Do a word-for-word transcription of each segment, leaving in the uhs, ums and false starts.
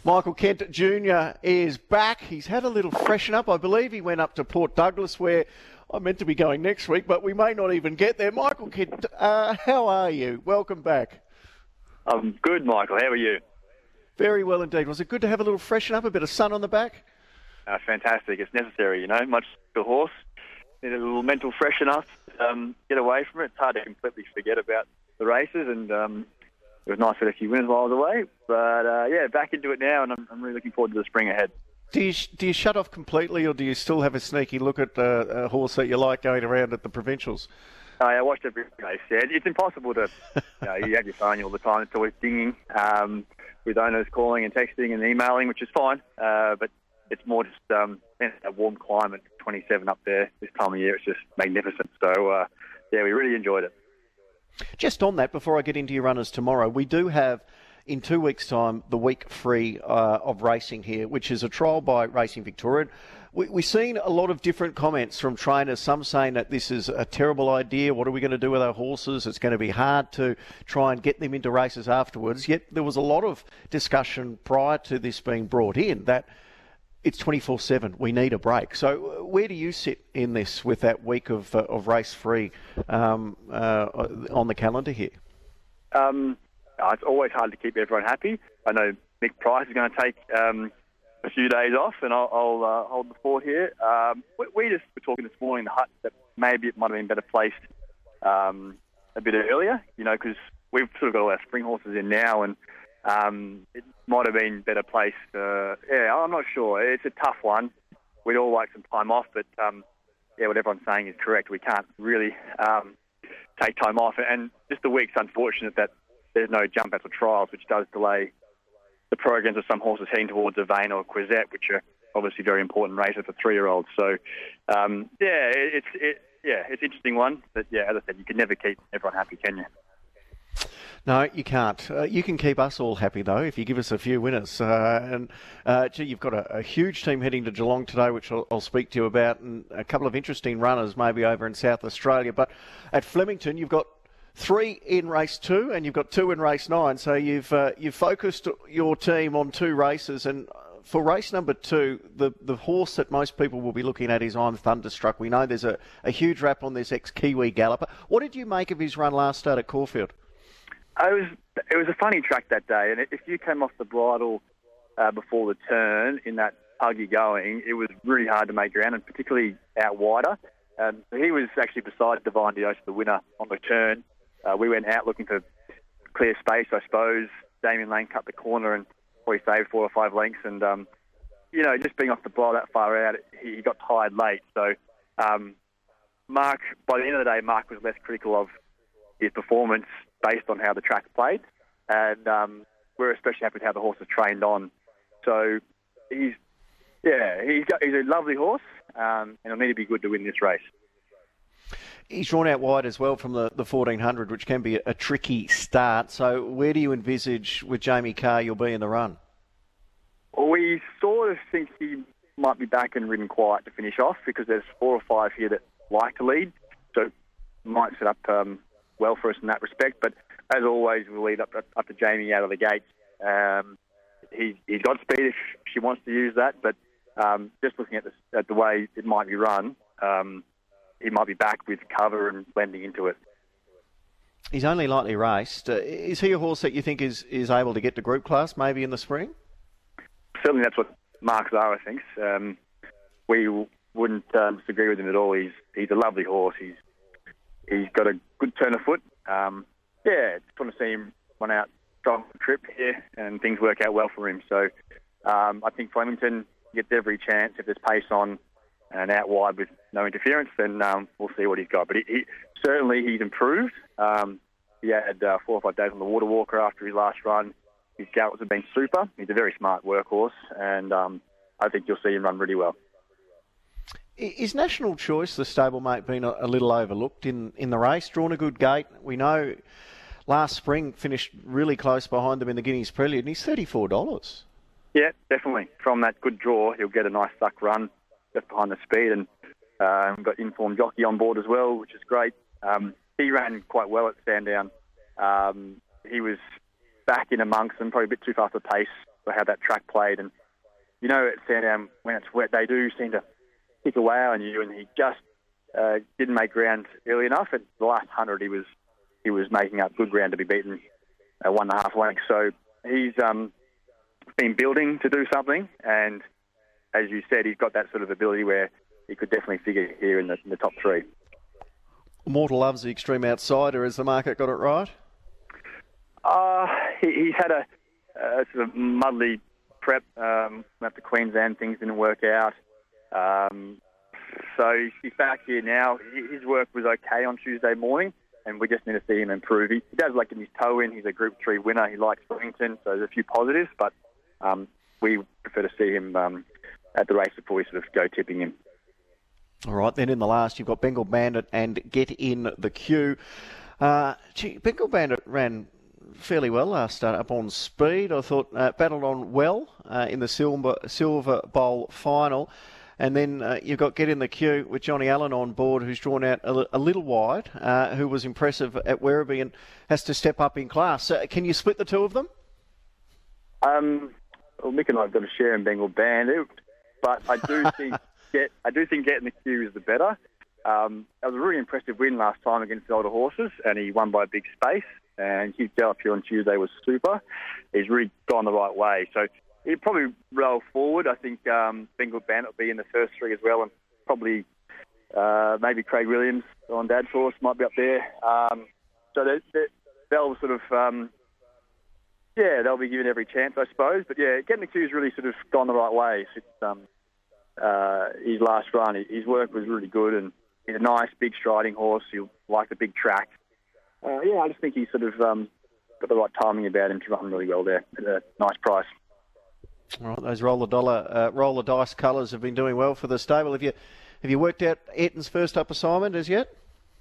Michael Kent Junior is back. He's had a little freshen up. I believe he went up to Port Douglas, where I'm meant to be going next week, but we may not even get there. Michael Kent, uh, how are you? Welcome back. I'm good, Michael. How are you? Very well indeed. Was it good to have a little freshen up, a bit of sun on the back? Uh, fantastic. It's necessary, you know, much like a horse. Need a little mental freshen up, um, get away from it. It's hard to completely forget about the races, and um, it was nice to get a few winners while I was away. But, uh, yeah, back into it now, and I'm, I'm really looking forward to the spring ahead. Do you, do you shut off completely, or do you still have a sneaky look at uh, a horse that you like going around at the provincials? Uh, I watched every race. Yeah, it's impossible to, you know, you have your phone all the time. It's always dinging um, with owners calling and texting and emailing, which is fine. Uh, but it's more just um, a warm climate, twenty-seven up there this time of year. It's just magnificent. So, uh, yeah, we really enjoyed it. Just on that, before I get into your runners tomorrow, we do have, in two weeks' time, the week free uh, of racing here, which is a trial by Racing Victoria. We, we've seen a lot of different comments from trainers, some saying that this is a terrible idea. What are we going to do with our horses? It's going to be hard to try and get them into races afterwards. Yet there was a lot of discussion prior to this being brought in that it's twenty-four seven. We need a break. So where do you sit in this with that week of, uh, of race free um, uh, on the calendar here? Um, it's always hard to keep everyone happy. I know Mick Price is going to take um, a few days off, and I'll, I'll uh, hold the fort here. Um, we, we just were talking this morning in the hut that maybe it might have been better placed um, a bit earlier, you know, because we've sort of got all our spring horses in now, and um, it might have been better placed. Uh, yeah, I'm not sure. It's a tough one. We'd all like some time off, but um, yeah, what everyone's saying is correct. We can't really um, take time off, and just the week's unfortunate that there's no jump out of trials, which does delay the programs of some horses heading towards Avane or Quizette, which are obviously very important races for three-year-olds. So, um, yeah, it, it's it, yeah, it's an interesting one. But yeah, as I said, you can never keep everyone happy, can you? No, you can't. Uh, you can keep us all happy, though, if you give us a few winners. Uh, and, uh, gee, you've got a, a huge team heading to Geelong today, which I'll, I'll speak to you about, and a couple of interesting runners maybe over in South Australia. But at Flemington, you've got three in race two, and you've got two in race nine. So you've uh, you've focused your team on two races, and for race number two, the, the horse that most people will be looking at is I'm Thunderstruck. We know there's a, a huge rap on this ex-Kiwi galloper. What did you make of his run last start at Caulfield? It was it was a funny track that day, and if you came off the bridle uh, before the turn in that puggy going, it was really hard to make ground, and particularly out wider. Um, so he was actually beside Divine Dios, the winner, on the turn. Uh, we went out looking for clear space, I suppose. Damien Lane cut the corner and probably saved four or five lengths, and um, you know, just being off the bridle that far out, he got tired late. So um, Mark, by the end of the day, Mark was less critical of his performance based on how the track played, and um, we're especially happy with how the horse is trained on. So he's, yeah, he's, got, he's a lovely horse, um, and he'll need to be good to win this race. He's drawn out wide as well from the, the fourteen hundred, which can be a, a tricky start. So where do you envisage with Jamie Carr you'll be in the run? Well, we sort of think he might be back and ridden quiet to finish off, because there's four or five here that like to lead, so might set up um, well for us in that respect. But as always, we'll lead up, up to Jamie out of the gates. Um, he, he's got speed if she wants to use that, but um, just looking at, this, at the way it might be run, um, he might be back with cover and blending into it. He's only lightly raced. Uh, is he a horse that you think is, is able to get to group class maybe in the spring? Certainly that's what Mark Zara thinks. Um, we wouldn't um, disagree with him at all. He's he's a lovely horse. He's He's got a good turn of foot. Um, yeah, just want to see him run out strong trip here and things work out well for him. So um, I think Flemington gets every chance. If there's pace on and out wide with no interference, then um, we'll see what he's got. But he, he, certainly he's improved. Um, he had uh, four or five days on the water walker after his last run. His gallops have been super. He's a very smart workhorse, and um, I think you'll see him run really well. Is National Choice, the stablemate, been a, a little overlooked in, in the race? Drawn a good gate. We know last spring finished really close behind them in the Guineas Prelude, and he's thirty-four dollars. Yeah, definitely. From that good draw, he'll get a nice suck run just behind the speed, and um, got informed jockey on board as well, which is great. Um, he ran quite well at Sandown. Um, he was back in amongst them, probably a bit too fast a pace how that track played. And, you know, at Sandown, when it's wet, they do seem to kick away on you, and he just uh, didn't make ground early enough. At the last hundred, he was he was making up good ground to be beaten uh, one and a half lengths. So he's um, been building to do something, and as you said, he's got that sort of ability where he could definitely figure here in the, in the top three. Mortal loves the Extreme Outsider. Has the market got it right? Uh, he, he's had a, a sort of muddly prep um, up to Queensland. Things didn't work out. Um, so he's back here now. His work was okay on Tuesday morning, and we just need to see him improve. He, he does like getting his toe in. He's a Group three winner. He likes Wellington, so there's a few positives, but um, we prefer to see him um, at the race before we sort of go tipping him. All right, then in the last, you've got Bengal Bandit and Get In the Queue. Uh, gee, Bengal Bandit ran fairly well last start, up on speed. I thought uh, battled on well uh, in the Silver, Silver Bowl final. And then uh, you've got Get In the Queue with Johnny Allen on board, who's drawn out a, a little wide, uh, who was impressive at Werribee and has to step up in class. Uh, can you split the two of them? Um, well, Mick and I have got a share in Bengal Bandit, but I do think... Get, I do think Get In the Queue is the better. Um, that was a really impressive win last time against the older horses, and he won by a big space. And his gallop here on Tuesday was super. He's really gone the right way. So he'll probably roll forward. I think um, Bengal Bandit will be in the first three as well, and probably uh, maybe Craig Williams on Dad's horse might be up there. Um, so they, they, they'll sort of, um, yeah, they'll be given every chance, I suppose. But yeah, Get In the Queue has really sort of gone the right way. It's, um, Uh, his last run, his work was really good, and he's a nice, big striding horse. He'll like the big track. Uh, yeah, I just think he's sort of um, got the right timing about him to run really well there at a nice price. All right, those roll the dollar, uh, roll the dice colours have been doing well for the stable. Have you have you worked out Ayrton's first up assignment as yet?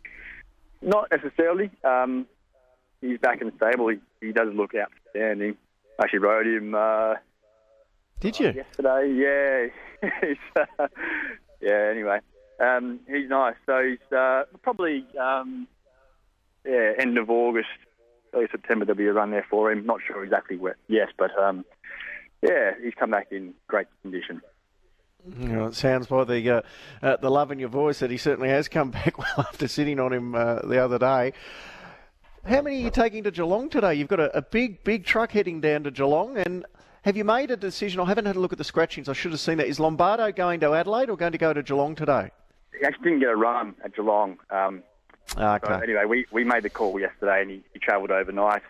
Not necessarily. Um, he's back in the stable. He, he does look outstanding. I actually rode him. Uh, Did you? Uh, yesterday, yeah. he's, uh, yeah, anyway. Um, he's nice. So he's uh, probably, um, yeah, end of August, early September, there'll be a run there for him. Not sure exactly where, yes, but um, yeah, he's come back in great condition. You know, it sounds by the uh, uh, the love in your voice that he certainly has come back well after sitting on him uh, the other day. How many are you taking to Geelong today? You've got a, a big, big truck heading down to Geelong, and have you made a decision? I haven't had a look at the scratchings. I should have seen that. Is Lombardo going to Adelaide or going to go to Geelong today? He actually didn't get a run at Geelong. Um, okay. So anyway, we, we made the call yesterday, and he, he travelled overnight.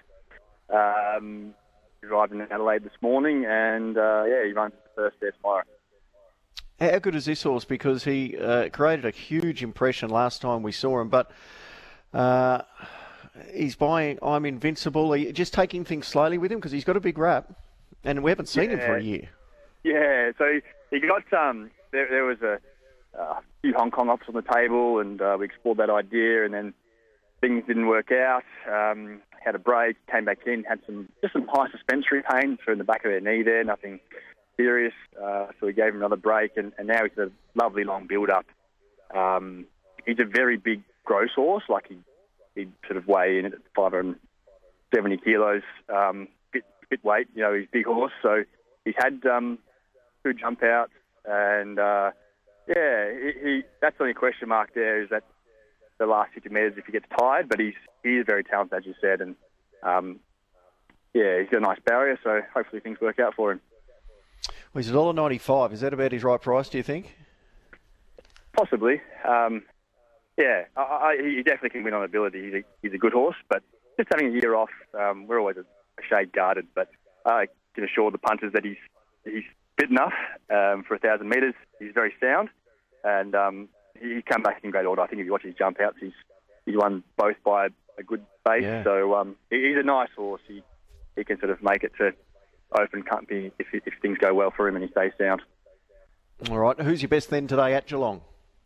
Um, he arrived in Adelaide this morning, and uh, yeah, he runs the first there tomorrow. How good is this horse? Because he uh, created a huge impression last time we saw him, but uh, he's buying I'm Invincible. Are you just taking things slowly with him because he's got a big rap? And we haven't seen yeah. him for a year. Yeah, so he got, um, there, there was a, a few Hong Kong offers on the table, and uh, we explored that idea, and then things didn't work out. Um, had a break, came back in, had some just some high suspensory pain through in the back of their knee there, nothing serious. Uh, so we gave him another break, and, and now he's a lovely long build-up. Um, he's a very big gross horse, like he, he'd sort of weigh in at five hundred seventy kilos. Um, bit weight, you know, he's a big horse, so he's had um, good jump outs, and uh, yeah, he, he that's the only question mark there is that the last fifty metres if he gets tired, but he's he is very talented, as you said, and um, yeah, he's got a nice barrier, so hopefully things work out for him. Well, he's one dollar ninety-five. Is that about his right price, do you think? Possibly. Um, yeah, I, I, he definitely can win on ability. He's a, he's a good horse, but just having a year off, um, we're always a shade guarded, but I can assure the punters that he's he's fit enough um, for a thousand metres. He's very sound, and um, he come back in great order. I think if you watch his jump outs, he's he's won both by a, a good pace. Yeah. So um, he, he's a nice horse. He he can sort of make it to open company if if things go well for him and he stays sound. All right, who's your best then today at Geelong?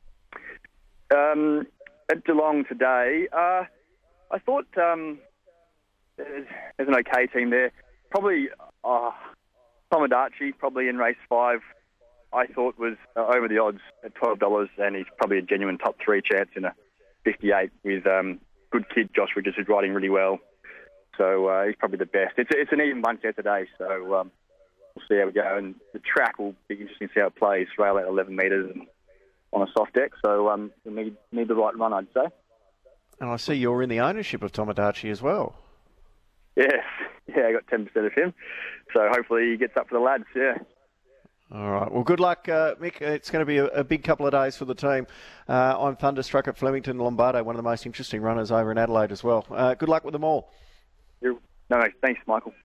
Um, at Geelong today, uh, I thought. Um, There's, there's an okay team there. Probably uh, Tomodachi, probably in race five, I thought was uh, over the odds at twelve dollars, and he's probably a genuine top three chance in a fifty-eight with um, good kid Josh Richards, who's riding really well. So uh, he's probably the best. It's it's an even one set today, so um, we'll see how we go. And the track will be interesting to see how it plays. Rail at eleven metres and on a soft deck, so um, we need, need the right run, I'd say. And I see you're in the ownership of Tomodachi as well. Yes, yeah, I got ten percent of him, so hopefully he gets up for the lads, yeah. All right. Well, good luck, uh, Mick. It's going to be a, a big couple of days for the team. Uh, I'm thunderstruck at Flemington Lombardo, one of the most interesting runners over in Adelaide as well. Uh, good luck with them all. You're, no, no, thanks, Michael.